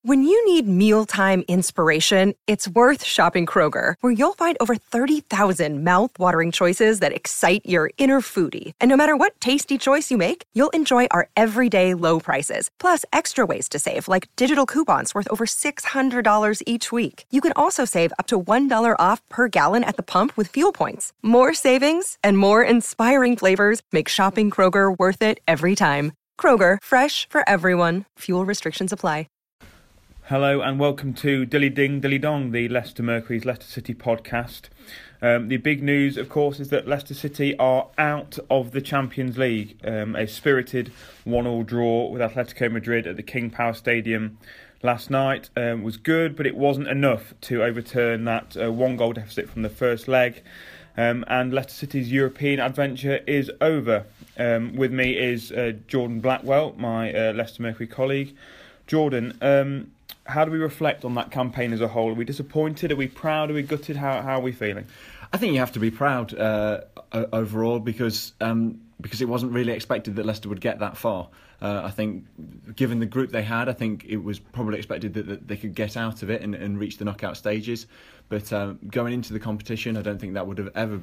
When you need mealtime inspiration, it's worth shopping Kroger, where you'll find over 30,000 mouth-watering choices that excite your inner foodie. And no matter what tasty choice you make, you'll enjoy our everyday low prices, plus extra ways to save, like digital coupons worth over $600 each week. You can also save up to $1 off per gallon at the pump with fuel points. More savings and more inspiring flavors make shopping Kroger worth it every time. Kroger, fresh for everyone. Fuel restrictions apply. Hello and welcome to Dilly Ding Dilly Dong, the Leicester Mercury's Leicester City podcast. The big news, of course, is that Leicester City are out of the Champions League. A spirited 1-1 draw with Atletico Madrid at the King Power Stadium last night was good, but it wasn't enough to overturn that one-goal deficit from the first leg. And Leicester City's European adventure is over. With me is Jordan Blackwell, my Leicester Mercury colleague. Jordan, how do we reflect on that campaign as a whole? Are we disappointed? Are we proud? Are we gutted? How are we feeling? I think you have to be proud overall because it wasn't really expected that Leicester would get that far. I think, given the group they had, I think it was probably expected that they could get out of it and reach the knockout stages. But going into the competition, I don't think that would have ever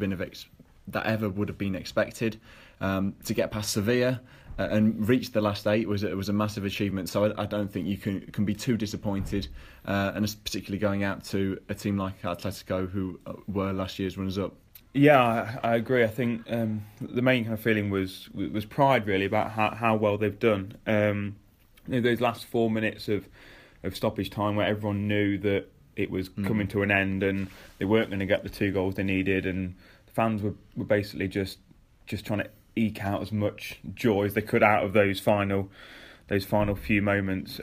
been expected. To get past Sevilla and reach the last eight was a massive achievement. So I don't think you can be too disappointed, and particularly going out to a team like Atletico, who were last year's runners-up. Yeah, I agree. I think the main kind of feeling was pride, really, about how well they've done. Those last 4 minutes of stoppage time, where everyone knew that it was coming to an end and they weren't going to get the 2 goals they needed, and the fans were basically just trying to eke out as much joy as they could out of those final few moments.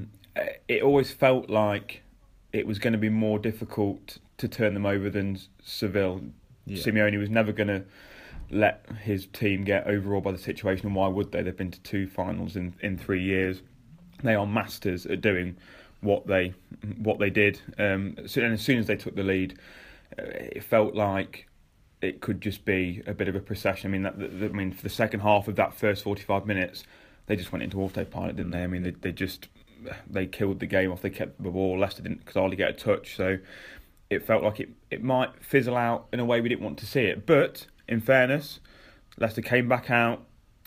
It always felt like it was going to be more difficult to turn them over than Seville. Yeah. Simeone was never going to let his team get overawed by the situation, and why would they? They've been to 2 finals in 3 years. They are masters at doing what they did. And as soon as they took the lead, it felt like it could just be a bit of a procession. I mean, for the second half of that first 45 minutes, they just went into autopilot, didn't they? I mean, they killed the game off. They kept the ball. Leicester didn't hardly get a touch, so it felt like it might fizzle out in a way we didn't want to see it. But in fairness, Leicester came back out.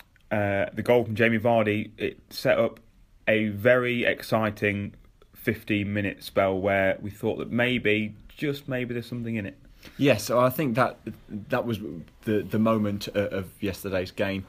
The goal from Jamie Vardy, it set up a very exciting 15-minute spell where we thought that maybe, just maybe, there's something in it. Yes, so I think that was the moment of yesterday's game.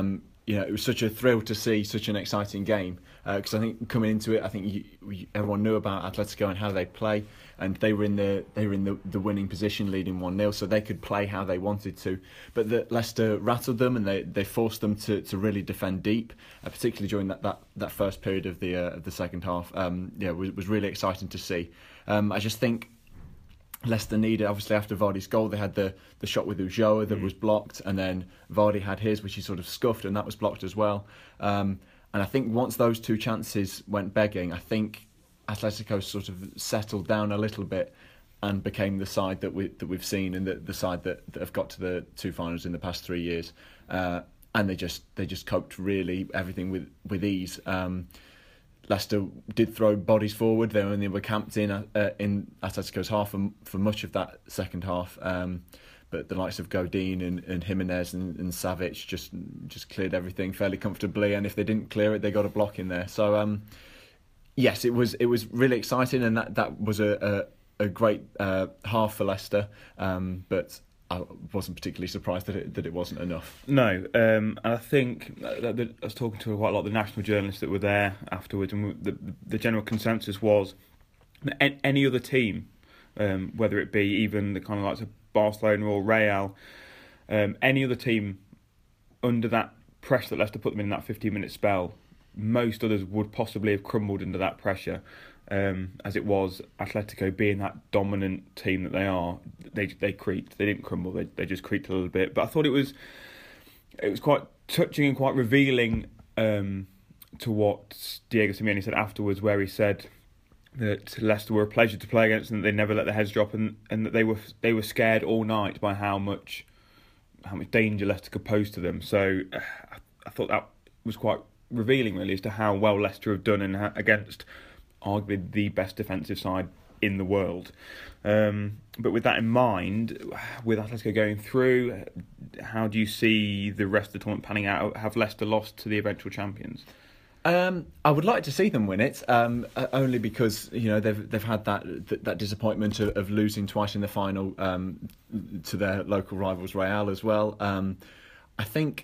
It was such a thrill to see such an exciting game, because I think coming into it, I think everyone knew about Atletico and how they play, and they were in the winning position, leading 1-0, so they could play how they wanted to. But Leicester rattled them, and they forced them to really defend deep, particularly during that first period of the second half. Was really exciting to see. I just think Leicester needed, obviously after Vardy's goal, they had the shot with Ulloa that was blocked, and then Vardy had his, which he sort of scuffed, and that was blocked as well. And I think once those 2 chances went begging, I think Atletico sort of settled down a little bit and became the side that we've seen, and the side that have got to the 2 finals in the past 3 years. And they just coped really everything with ease. Leicester did throw bodies forward. They were camped in Atletico's half for much of that second half. But the likes of Godin and Jimenez and Savic just cleared everything fairly comfortably. And if they didn't clear it, they got a block in there. So yes, it was really exciting, and that was a great half for Leicester. But I wasn't particularly surprised that it wasn't enough. No, and I think I was talking to quite a lot of the national journalists that were there afterwards, and the general consensus was that any other team, whether it be even the kind of likes of Barcelona or Real, any other team under that pressure that Leicester put them in that 15-minute spell, most others would possibly have crumbled under that pressure. As it was, Atletico being that dominant team that they are, they creaked. They didn't crumble. They just creaked a little bit. But I thought it was quite touching and quite revealing to what Diego Simeone said afterwards, where he said that Leicester were a pleasure to play against, and that they never let their heads drop, and that they were scared all night by how much danger Leicester could pose to them. So I thought that was quite revealing, really, as to how well Leicester have done and against arguably the best defensive side in the world. But with that in mind, with Atletico going through, how do you see the rest of the tournament panning out? Have Leicester lost to the eventual champions? I would like to see them win it, only because they've had that disappointment of losing twice in the final to their local rivals Real as well. I think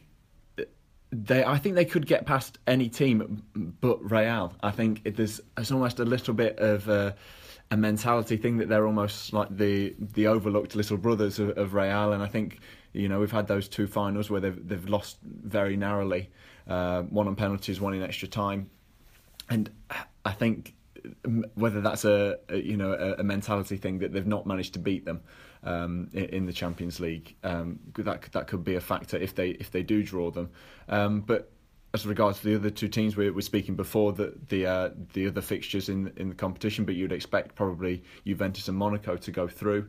they could get past any team but Real. I think there's almost a little bit of a mentality thing that they're almost like the overlooked little brothers of Real, and I think we've had those two finals where they've lost very narrowly, one on penalties, one in extra time, and I think whether that's a mentality thing that they've not managed to beat them in the Champions League, that could be a factor if they do draw them. But as regards to the other two teams, we were speaking before that the other fixtures in the competition, but you'd expect probably Juventus and Monaco to go through.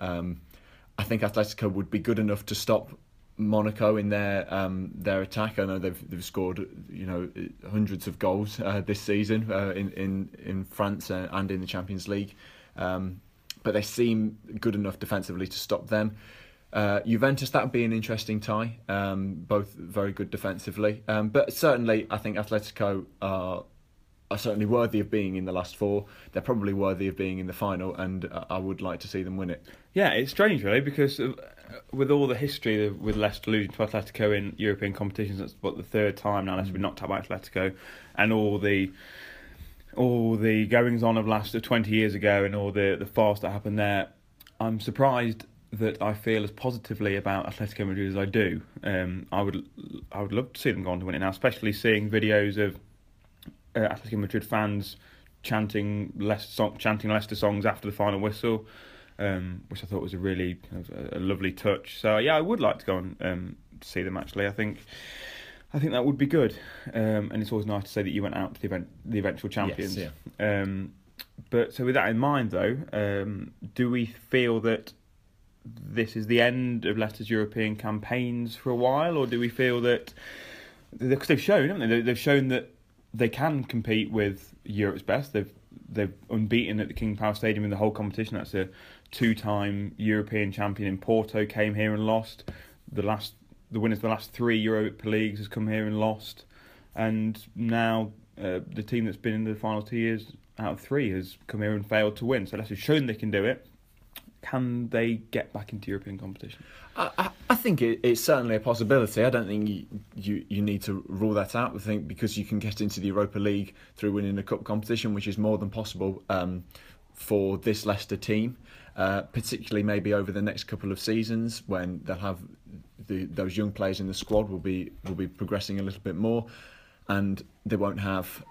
I think Atletico would be good enough to stop Monaco in their attack. I know they've scored hundreds of goals this season in France and in the Champions League, but they seem good enough defensively to stop them. Juventus, that would be an interesting tie. Both very good defensively, but certainly I think Atletico are certainly worthy of being in the last four. They're probably worthy of being in the final, and I would like to see them win it. Yeah, it's strange really, because with all the history with Leicester losing to Atletico in European competitions, that's the third time now Leicester been knocked out by Atletico, and all the goings on of 20 years ago and all the farce that happened there. I'm surprised that I feel as positively about Atletico Madrid as I do. I would love to see them go on to win it now, especially seeing videos of Atletico Madrid fans chanting Leicester songs after the final whistle, which I thought was a really a lovely touch. So yeah, I would like to go and see them actually. I think that would be good, and it's always nice to say that you went out to the eventual champions. Yes, yeah. But so with that in mind, though, do we feel that this is the end of Leicester's European campaigns for a while, or do we feel that, because they've shown, haven't they? They've shown that they can compete with Europe's best. They've unbeaten at the King Power Stadium in the whole competition. That's a two-time European champion in Porto came here and lost. The winners of the last three Europa Leagues has come here and lost, and now the team that's been in the final 2 years out of three has come here and failed to win. So Leicester's shown they can do it. Can they get back into European competition? I think it's certainly a possibility. I don't think you need to rule that out. I think because you can get into the Europa League through winning a cup competition, which is more than possible for this Leicester team, particularly maybe over the next couple of seasons when they'll have those young players in the squad will be progressing a little bit more, and they won't have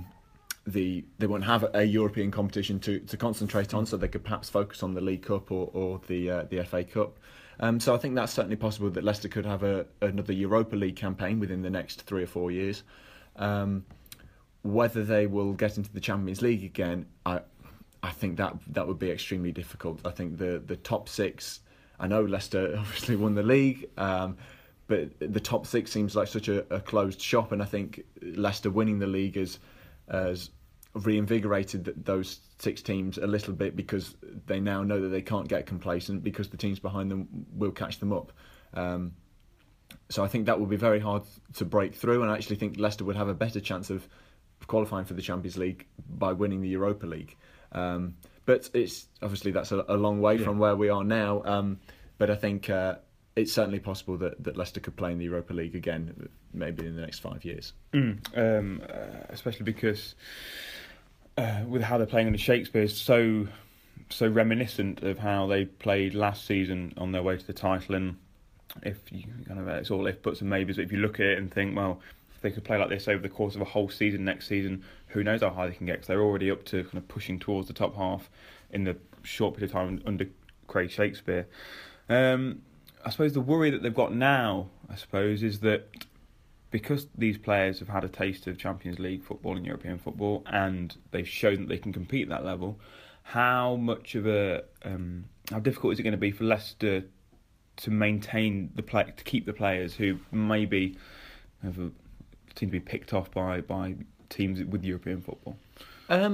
a European competition to concentrate on, so they could perhaps focus on the League Cup or the FA Cup. So I think that's certainly possible that Leicester could have another Europa League campaign within the next 3 or 4 years. Whether they will get into the Champions League again, I think that would be extremely difficult. I think the top six, I know Leicester obviously won the league, but the top six seems like such a closed shop, and I think Leicester winning the league has reinvigorated those six teams a little bit, because they now know that they can't get complacent because the teams behind them will catch them up. So I think that will be very hard to break through, and I actually think Leicester would have a better chance of qualifying for the Champions League by winning the Europa League. But it's obviously that's a long way from where we are now. But I think it's certainly possible that Leicester could play in the Europa League again, maybe in the next 5 years. Especially because with how they're playing under Shakespeare is so reminiscent of how they played last season on their way to the title. And if you it's all if, buts and maybes. But if you look at it and think, well, if they could play like this over the course of a whole season next season, who knows how high they can get? Because they're already up to kind of pushing towards the top half in the short period of time under Craig Shakespeare. I suppose the worry that they've got now, is that because these players have had a taste of Champions League football and European football, and they've shown that they can compete at that level, how difficult is it going to be for Leicester to maintain to keep the players who maybe seem to be picked off by teams with European football?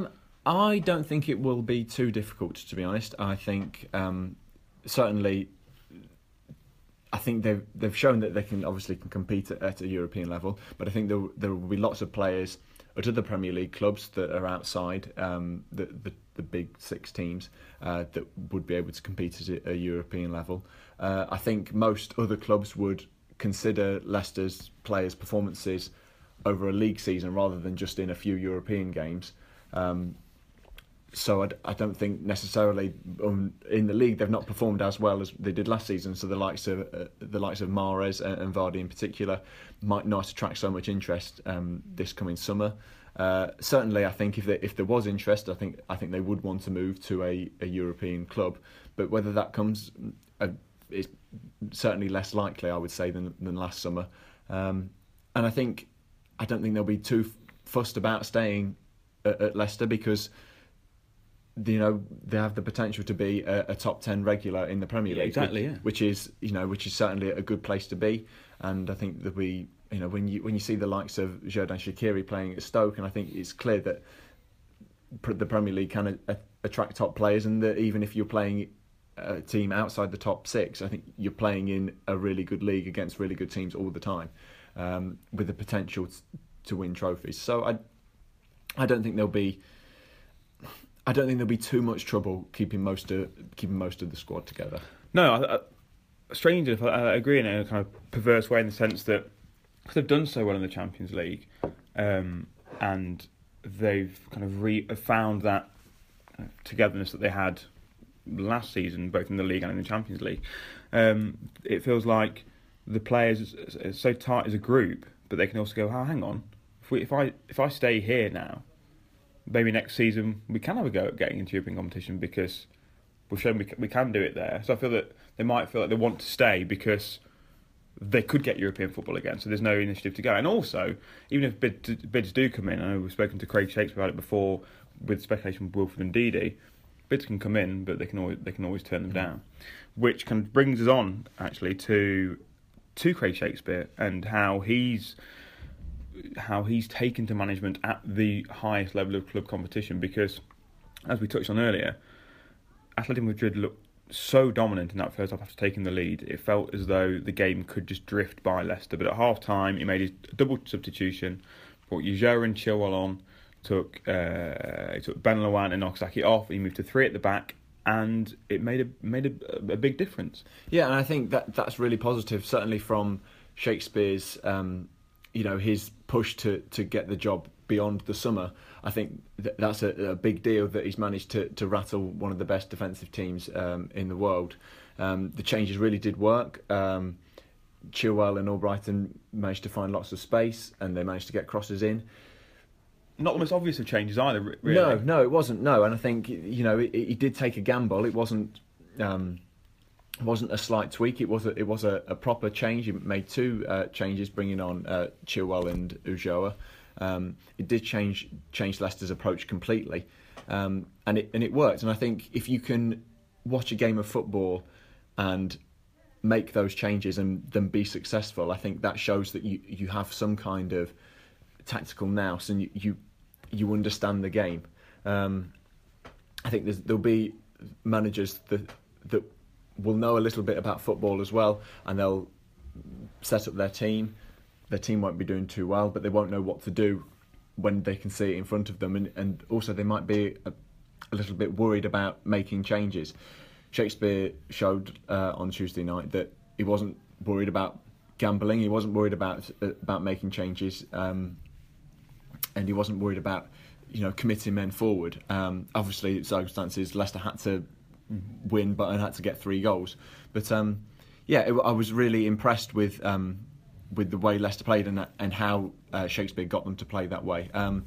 I don't think it will be too difficult, to be honest. I think certainly, I think they've shown that they can compete at a European level. But I think there will be lots of players at other Premier League clubs that are outside the big six teams that would be able to compete at a European level. I think most other clubs would consider Leicester's players' performances over a league season rather than just in a few European games. So I don't think necessarily in the league they've not performed as well as they did last season. So the likes of Mahrez and Vardy in particular might not attract so much interest this coming summer. Certainly, I think if there was interest, I think they would want to move to a European club. But whether that comes, is certainly less likely, I would say, than last summer. And I don't think they'll be too fussed about staying at Leicester because they have the potential to be a top 10 regular in the Premier League, which is certainly a good place to be. And I think that when you see the likes of Xherdan Shaqiri playing at Stoke, and I think it's clear that the Premier League can attract top players, and that even if you're playing a team outside the top six, I think you're playing in a really good league against really good teams all the time, with the potential to win trophies. So I don't think there'll be too much trouble keeping most of the squad together. No, strangely enough, I agree in a kind of perverse way in the sense that because they've done so well in the Champions League, and they've kind of found that togetherness that they had last season, both in the league and in the Champions League. It feels like the players are so tight as a group, but they can also go, "Oh, hang on, if I stay here now, maybe next season we can have a go at getting into European competition because we've shown we can do it there." So I feel that they might feel like they want to stay because they could get European football again, so there's no initiative to go. And also, even if bids do come in, I know we've spoken to Craig Shakespeare about it before with speculation with Wilfred and Ndidi, bids can come in, but they can always turn them down. Which kind of brings us on, actually, to Craig Shakespeare and how he's taken to management at the highest level of club competition, because, as we touched on earlier, Atletico Madrid looked so dominant in that first half after taking the lead. It felt as though the game could just drift by Leicester. But at half-time, he made his double substitution, brought Ulloa and Chilwell on, took Ben Lawant and Okazaki off. He moved to three at the back, and it made a big difference. Yeah, and I think that's really positive, certainly from Shakespeare's his push to get the job beyond the summer. I think that's a big deal that he's managed to rattle one of the best defensive teams in the world. The changes really did work. Chilwell and Albrighton managed to find lots of space, and they managed to get crosses in. Not the most obvious of changes either, really. No, it wasn't. No, and I think he did take a gamble. It wasn't a slight tweak. It was a proper change. He made two changes, bringing on Chilwell and Ulloa. It did change Leicester's approach completely, and it worked. And I think if you can watch a game of football and make those changes and then be successful, I think that shows that you have some kind of tactical nous and you understand the game. I think there'll be managers that will know a little bit about football as well, and they'll set up their team. Their team won't be doing too well, but they won't know what to do when they can see it in front of them, and also they might be a little bit worried about making changes. Shakespeare showed on Tuesday night that he wasn't worried about gambling. He wasn't worried about making changes, and he wasn't worried about committing men forward. Obviously, circumstances, Leicester had to win, but had to get 3 goals. But I was really impressed with the way Leicester played and how Shakespeare got them to play that way.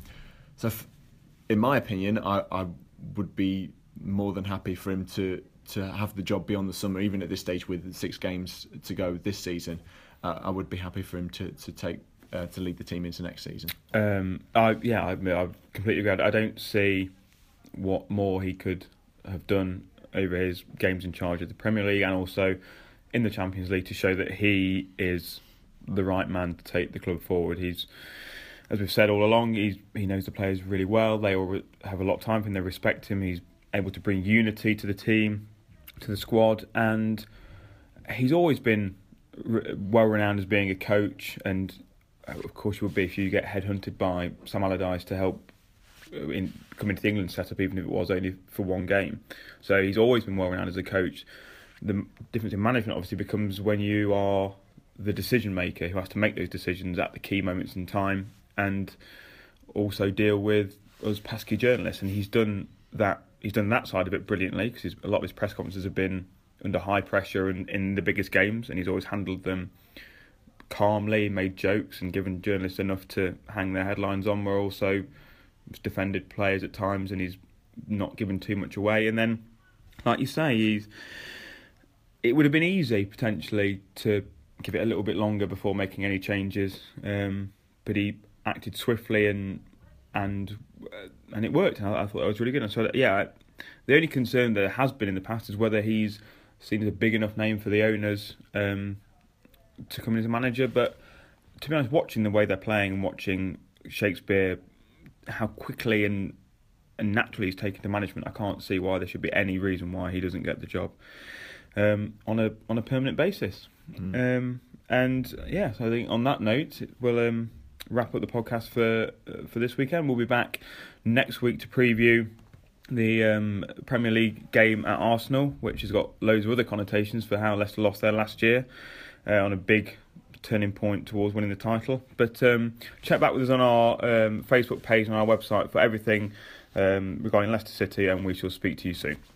In my opinion, I would be more than happy for him to have the job beyond the summer, even at this stage with 6 games to go this season. I would be happy for him to take to lead the team into next season. I completely agree. I don't see what more he could have done over his games in charge of the Premier League and also in the Champions League to show that he is the right man to take the club forward. He's, as we've said all along, he knows the players really well. They all have a lot of time for him. They respect him. He's able to bring unity to the team, to the squad, and he's always been well renowned as being a coach. And of course, you would be if you get headhunted by Sam Allardyce to help come into the England setup, even if it was only for one game. So he's always been well renowned as a coach. The difference in management obviously becomes when you are the decision maker who has to make those decisions at the key moments in time and also deal with us pesky journalists. And he's done that. He's done that side of it brilliantly, because a lot of his press conferences have been under high pressure and in the biggest games, and he's always handled them calmly, made jokes and given journalists enough to hang their headlines on. We're also defended players at times, and he's not given too much away. And then, like you say, it would have been easy potentially to give it a little bit longer before making any changes, but he acted swiftly and it worked. I thought that was really good. And so the only concern there has been in the past is whether he's seen as a big enough name for the owners to come in as a manager. But to be honest, watching the way they're playing and watching Shakespeare, how quickly and naturally he's taken to management, I can't see why there should be any reason why he doesn't get the job on a permanent basis. So I think on that note, we'll wrap up the podcast for this weekend. We'll be back next week to preview the Premier League game at Arsenal, which has got loads of other connotations for how Leicester lost there last year on a big turning point towards winning the title. But check back with us on our Facebook page and our website for everything regarding Leicester City, and we shall speak to you soon.